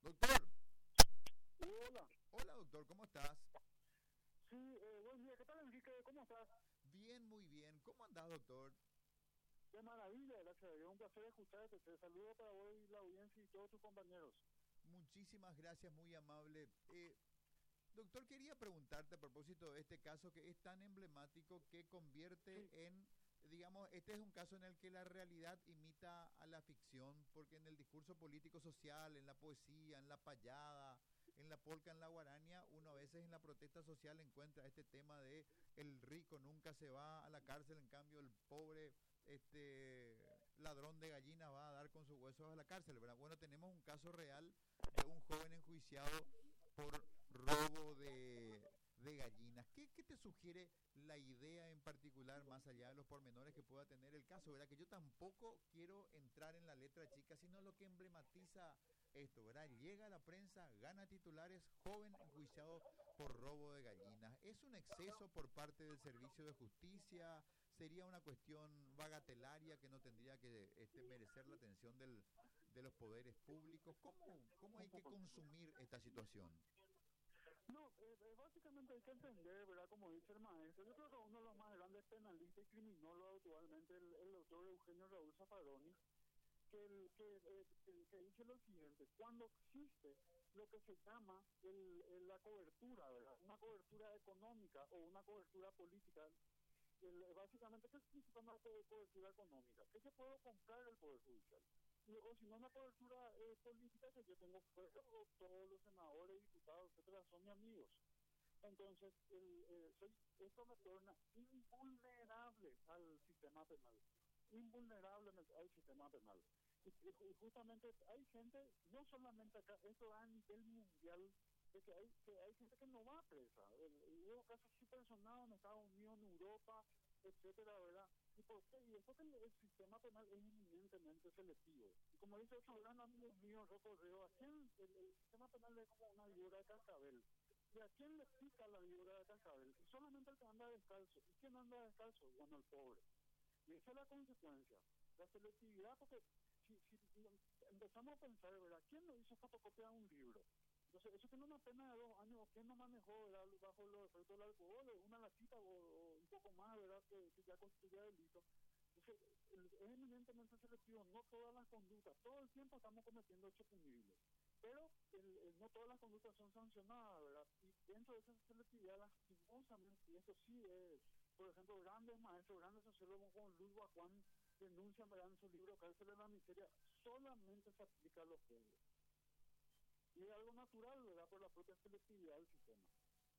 Doctor, Hola. hola doctor, ¿cómo estás? Sí, buen día. ¿Qué tal, Enrique? ¿Cómo estás? Bien, muy bien. ¿Cómo andás, doctor? De maravilla, gracias a Dios. Un placer escucharte. Te saludo para hoy la audiencia y todos tus compañeros. Muchísimas gracias, muy amable. Doctor, quería preguntarte a propósito de este caso que es tan emblemático que Sí, convierte en, digamos, este es un caso en el que la realidad imita a la ficción, porque en el discurso político social, en la poesía, en la payada, en la polca, en la guaraña, uno a veces en la protesta social encuentra este tema de el rico nunca se va a la cárcel, en cambio el pobre ladrón de gallinas va a dar con sus huesos a la cárcel, ¿verdad? Bueno, tenemos un caso real de un joven enjuiciado por robo de gallinas. ¿Qué te sugiere la idea en particular, más allá de los pormenores que pueda tener el caso? ¿Verdad? Que yo tampoco quiero entrar en la letra chica, sino lo que emblematiza esto, ¿verdad? Llega a la prensa, gana titulares, joven enjuiciado por robo de gallinas. ¿Es un exceso por parte del Servicio de Justicia? ¿Sería una cuestión bagatelaria que no tendría que merecer la atención de los poderes públicos? ¿Cómo hay que consumir esta situación? no, básicamente hay que entender, ¿verdad? Como dice el maestro, yo creo que uno de los más grandes penalistas y criminólogos actualmente, el doctor Eugenio Raúl Zaffaroni, que dice lo siguiente: cuando existe lo que se llama la cobertura, ¿verdad? Una cobertura económica o una cobertura política. Básicamente, ¿qué significa una cobertura económica? Que se puede comprar el Poder Judicial. O si no, una cobertura política, que yo tengo fuego, todos los senadores, diputados, etcétera, son mis amigos. Entonces, esto me torna invulnerable al sistema penal. Invulnerable al sistema penal. Y justamente hay gente, no solamente acá, esto a nivel mundial, de que hay gente que no va presa. Hubo casos súper sonados en Estados Unidos, en Europa, etcétera, ¿verdad? ¿Y por qué? Y es porque el sistema penal es eminentemente selectivo. Y como dice otro gran amigo mío, Rocco Reo, ¿a quién el sistema penal es como una víbora de cascabel? ¿Y a quién le pica la víbora de cascabel? Y solamente el que anda descalzo. ¿Y quién anda descalzo? Bueno, el pobre. Y esa es la consecuencia. La selectividad, porque si empezamos a pensar, ¿verdad? ¿Quién no hizo fotocopia de un libro? Entonces, eso tiene una pena de 2 años. ¿Quién no manejó, ¿verdad? Bajo los efectos del alcohol, una latita o un poco más, ¿verdad? Que ya constituye delito. Entonces, es eminentemente selectivo. No todas las conductas, todo el tiempo estamos cometiendo hechos punibles. Pero no todas las conductas son sancionadas, ¿verdad? Y dentro de esa selectividad, lastimosamente, y esto sí es, por ejemplo, grandes maestros, grandes sociólogos como Luis Guacuán denuncian, ¿verdad?, en su libro Cárcel de la Miseria, solamente se aplica a los pobres. Y es algo natural, ¿verdad?, por la propia selectividad del sistema.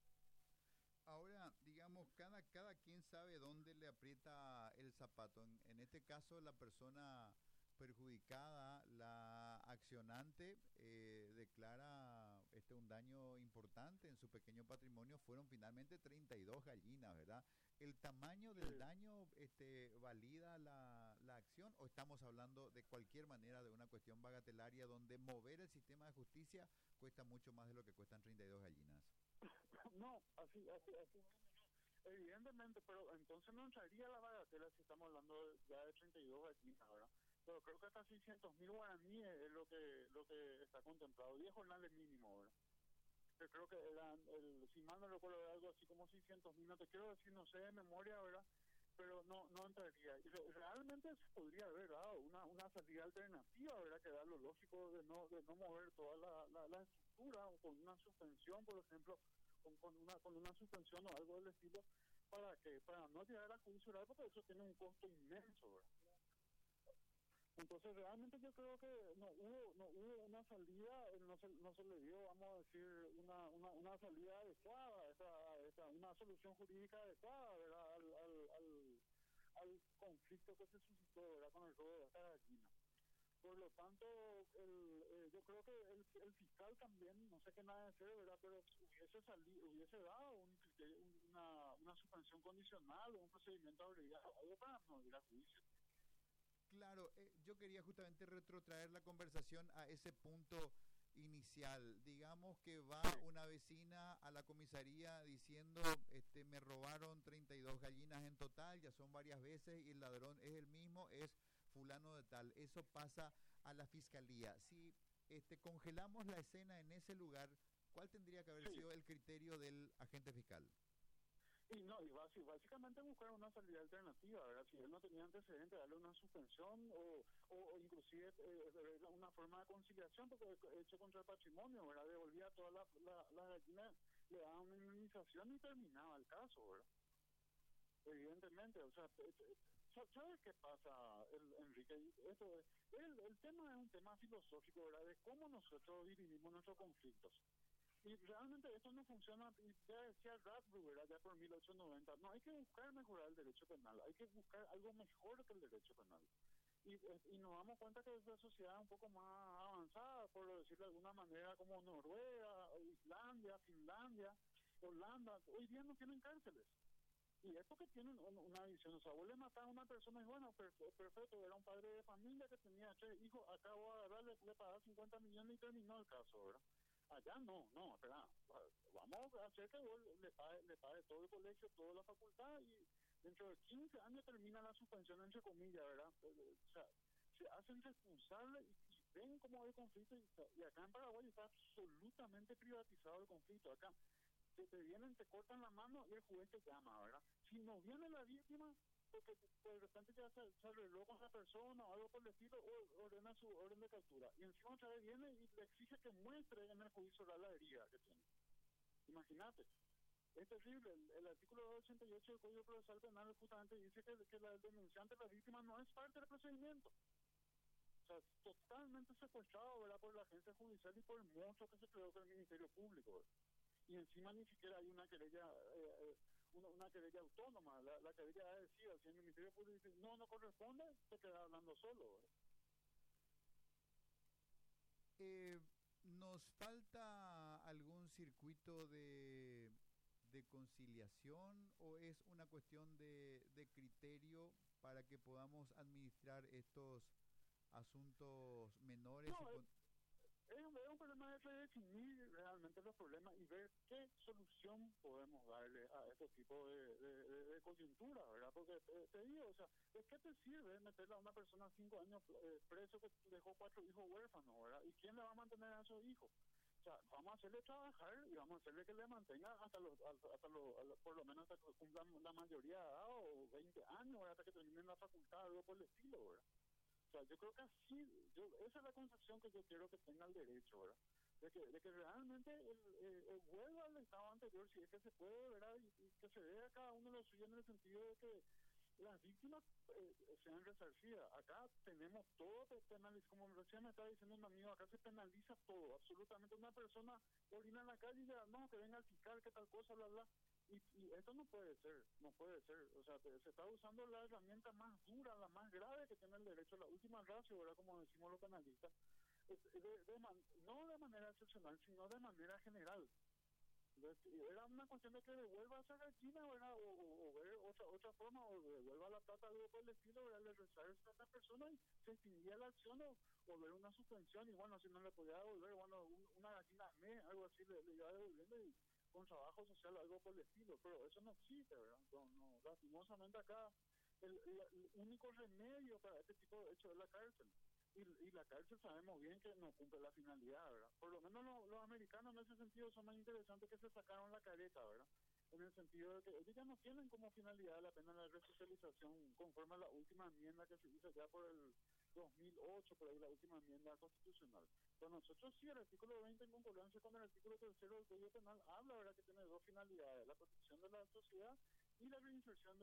Ahora, digamos, cada quien sabe dónde le aprieta el zapato. En este caso, la persona perjudicada, la accionante, declara un daño importante en su pequeño patrimonio. Fueron finalmente 32 gallinas, ¿verdad? ¿El tamaño Sí. del daño valida la acción o estamos hablando de cualquier manera de una cuestión bagatelaria donde mover el sistema de justicia cuesta mucho más de lo que cuestan 32 gallinas? No, así. Evidentemente, pero entonces no entraría la bagatela si estamos hablando ya de 32 gallinas, ¿verdad? Pero creo que hasta 600.000 guaraníes es lo que está contemplado, 10 jornales mínimo, ¿verdad? Que creo que eran, si mal no recuerdo, era algo así como 600.000, no te quiero decir, no sé de memoria, ¿verdad? Pero no entraría. Y realmente se podría haber dado una salida alternativa, ¿verdad? Que era lo lógico de no mover toda la estructura, o con una suspensión, por ejemplo, con una suspensión o algo del estilo, para no llegar a juicio oral, porque eso tiene un costo inmenso, ¿verdad? Entonces realmente yo creo que no hubo una salida, no se le dio, vamos a decir, una salida adecuada, una solución jurídica adecuada, ¿verdad?, al conflicto que se suscitó, ¿verdad?, con el robo de esta gallina. Por lo tanto, yo creo que el fiscal también, no sé qué nada de hacer, ¿verdad?, pero hubiese dado una suspensión condicional o un procedimiento abreviado, algo para no ir a juicio. Claro, yo quería justamente retrotraer la conversación a ese punto inicial. Digamos que va Sí, una vecina a la comisaría diciendo, me robaron 32 gallinas en total, ya son varias veces y el ladrón es el mismo, es fulano de tal. Eso pasa a la fiscalía. Si congelamos la escena en ese lugar, ¿cuál tendría que haber Sí. sido el criterio del agente fiscal? Y no, básicamente buscar una salida alternativa, ¿verdad? Si él no tenía antecedentes, darle una suspensión o inclusive una forma de conciliación, porque hecho contra el patrimonio, ¿verdad? Devolvía todas las gallinas, le daba una indemnización y terminaba el caso, ¿verdad? Evidentemente, o sea, ¿sabes qué pasa, Enrique? El tema es un tema filosófico, ¿verdad? De cómo nosotros dividimos nuestros conflictos. Y realmente esto no funciona, y ya decía Radbruch, ¿verdad? Ya por 1890, no hay que buscar mejorar el derecho penal, hay que buscar algo mejor que el derecho penal. Y nos damos cuenta que es una sociedad un poco más avanzada, por decirlo de alguna manera, como Noruega, Islandia, Finlandia, Holanda, hoy día no tienen cárceles. Y es porque tienen una visión, o sea, vos le matás a una persona y bueno, perfecto, era un padre de familia que tenía 3 hijos, acabo de agarrar, le pagás 50 millones y terminó el caso, ¿verdad? Allá no, espera, vamos a hacer que vos le pague todo el colegio, toda la facultad y dentro de 15 años termina la suspensión, entre comillas, ¿verdad? O sea, se hacen responsables y ven cómo hay conflicto y acá en Paraguay está absolutamente privatizado el conflicto. Acá te vienen, te cortan la mano y el juez te llama, ¿verdad? Si no viene la víctima, porque de repente ya se arregló con la persona o algo por el estilo, ordena su orden de captura. Y encima otra vez viene y le exige que muestre en el juicio oral la herida que tiene. Imagínate. Es terrible. El artículo 288 del Código Procesal Penal justamente dice que la denunciante, la víctima, no es parte del procedimiento. O sea, totalmente secuestrado, ¿verdad? Por la agencia judicial y por el monstruo que se creó con el Ministerio Público, ¿verdad? Y encima ni siquiera hay una querella una querella autónoma. La querella es decir, si el Ministerio Público dice no corresponde, te queda hablando solo, ¿verdad? ¿Nos falta algún circuito de conciliación o es una cuestión de criterio para que podamos administrar estos asuntos menores? No, es un problema de redefinir realmente los problemas y ver qué solución podemos darle a este tipo de coyuntura, ¿verdad? Porque te digo, o sea, ¿de qué te sirve meterle a una persona 5 años preso que dejó 4 hijos huérfanos, ¿verdad? ¿Y quién le va a mantener a esos hijos? O sea, vamos a hacerle trabajar y vamos a hacerle que le mantenga por lo menos hasta que cumplan la mayoría de edad o 20 años, ¿verdad? Hasta que terminen la facultad, algo por el estilo, ¿verdad? O sea, yo creo que así, esa es la concepción que yo quiero que tenga el derecho, ¿verdad? De que realmente vuelva al estado anterior, si es que se puede, ¿verdad? Y que se vea cada uno lo suyo en el sentido de que las víctimas sean resarcidas. Acá tenemos todo penalizado, como recién me estaba diciendo un amigo, acá se penaliza todo, absolutamente. Una persona orina en la calle y ya, no, que venga al fiscal, que tal cosa, bla, bla. Y esto no puede ser, no puede ser. O sea, se está usando la herramienta más dura, la más grave que tiene el derecho, la última ratio, ¿verdad? Como decimos los penalistas. No de manera excepcional, sino de manera general. Era una cuestión de que devuelva esa gallina, ¿verdad? O ver otra forma, o devuelva la plata, algo por el estilo, ¿verdad? Le resarce a esa persona y se extinguía la acción o ver una suspensión. Y bueno, si no le podía devolver, bueno, una gallina al mes, algo así, le iba devolviendo y con trabajo social, algo por el estilo. Pero eso no existe, ¿verdad? No, lastimosamente acá el único remedio para este tipo de hechos es la cárcel. Y la cárcel sabemos bien que no cumple la finalidad, ¿verdad? Por lo menos los americanos en ese sentido son más interesantes, que se sacaron la careta, ¿verdad? En el sentido de que ellos ya no tienen como finalidad la pena de resocialización conforme a la última enmienda que se hizo ya por el 2008, por ahí la última enmienda constitucional. Pero nosotros sí, el artículo 20 en concordancia con el artículo 3 del Código Penal habla, ¿verdad?, que tiene 2 finalidades: la protección de la sociedad y la reinserción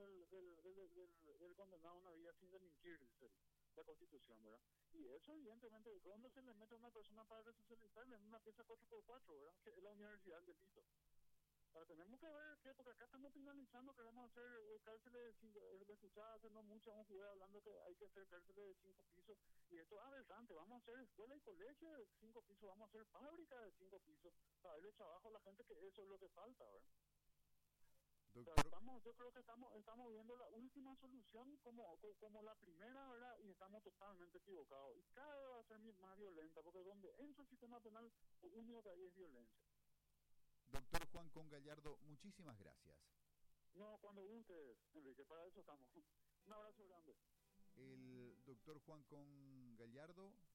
del condenado a una vida sin delinquir, dice la Constitución, ¿verdad? Y eso, evidentemente, ¿dónde se le mete a una persona para resocializarle? En una pieza 4x4, ¿verdad? Que es la Universidad del Delito. Ahora, tenemos que ver qué, porque acá estamos finalizando, queremos hacer cárceles de 5, escuchaba hace no mucho a un juez hablando que hay que hacer cárceles de 5 pisos, y esto es aberrante. Vamos a hacer escuela y colegio de 5 pisos, vamos a hacer fábrica de 5 pisos, para darle trabajo a la gente, que eso es lo que falta, ¿verdad? Doctor, Yo creo que estamos viendo la última solución como la primera, ¿verdad? Y estamos totalmente equivocados. Y cada vez va a ser más violenta, porque donde entra el sistema penal, lo único que hay es violencia. doctor Juan Con Gallardo, muchísimas gracias. No, cuando guste, Enrique, para eso estamos. Un abrazo grande. El doctor Juan Con Gallardo,